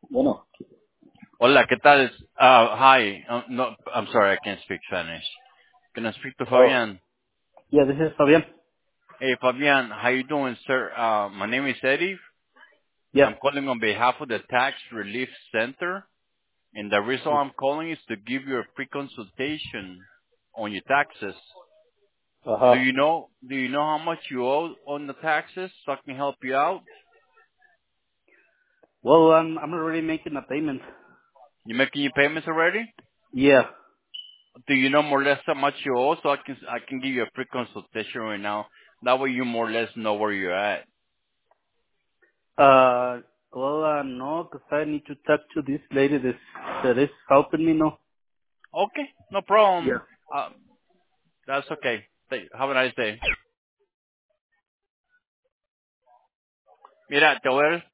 Bueno, Hola, ¿qué tal? Hi. No, I'm sorry, I can't speak Spanish. Can I speak to oh, Fabian? yeah, this is Fabian. Hey, Fabian, how you doing, sir? My name is Eddie. Yeah. I'm calling on behalf of the Tax Relief Center, and the reason I'm calling is to give you a free consultation on your taxes. Uh-huh. Do you know how much you owe on the taxes so I can help you out? Well, I'm already making a payment. You making your payments already? Yeah. Do you know more or less how much you owe so I can give you a free consultation right now? That way you more or less know where you're at. No, 'cause I need to talk to this lady that is helping me, no? Okay, no problem. Yeah. Uh, that's okay. Have a nice day. Mira, te voy a